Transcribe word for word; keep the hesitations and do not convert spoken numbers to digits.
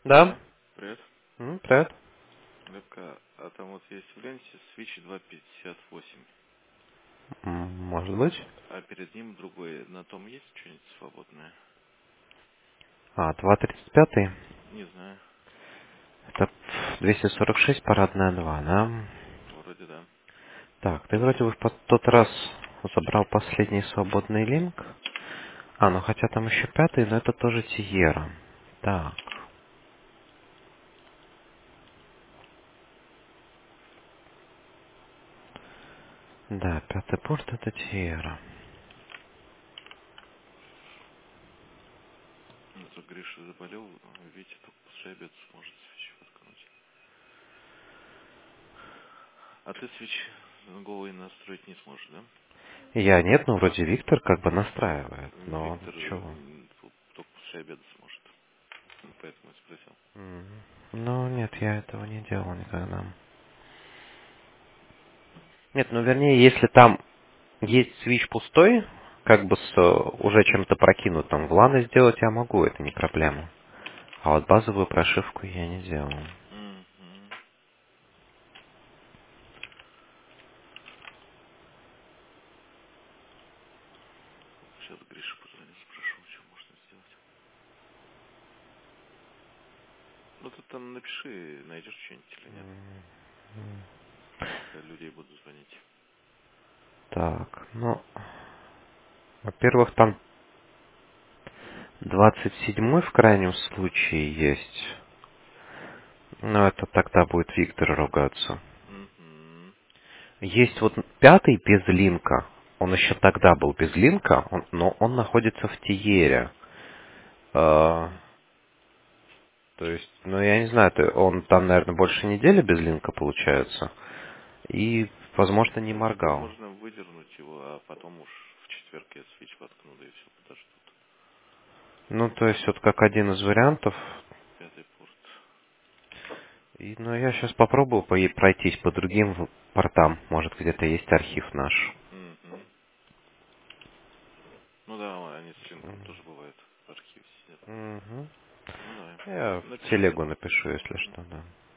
Да? Да, привет. М, Привет. Лепка, а там вот есть в ленте свич два пятьдесят восемь, М, Может быть. а перед ним другой. На том есть что-нибудь свободное? А, два тридцать пять. Не знаю. Это двести сорок шесть, парадная два, да? Вроде да. Так, ты вроде бы в по- тот раз забрал последний свободный линк. А, ну хотя там еще пятый, но это тоже Тиера. Так, да, пятый порт это Тиера. Ну, то Гриша заболел, Витя только после обеда сможет свич воткнуть. А ты свич голый настроить не сможешь, да? Я нет, ну вроде Виктор как бы настраивает, но Виктор чего? м, тут только после обеда сможет. Ну, поэтому я спросил. М, Ну нет, я этого не делал никогда. Нет, ну вернее, если там есть свич пустой, как бы с э, уже чем-то прокинутым, в ланы сделать я могу, это не проблема. А вот базовую прошивку я не делал. Угу. Сейчас Гриша позвоню, спрошу, что можно сделать. Ну, ты там напиши, найдешь что-нибудь или нет. Пока людей буду звонить. Так, ну, во-первых, там двадцать седьмой в крайнем случае есть. Но это тогда будет Виктор ругаться. Угу. Есть вот пятый без линка. Он еще тогда был без линка, он- но он находится в Тиере. Э, То есть, ну я не знаю, ты- он там, наверное, больше недели без линка получается. И, возможно, не Ну, тогда моргал. можно выдернуть его, а потом уж в четверг я свич воткну, да и все, подождут. Ну, то есть, вот как один из вариантов. Пятый порт. И, ну, я сейчас попробую по- пройтись по другим в- портам. Может, где-то есть архив наш. Угу. Ну да, они с линком тоже бывают в архиве сидят. Мгм. Ну давай. Я в Напиши мне телегу там. напишу, если что, да.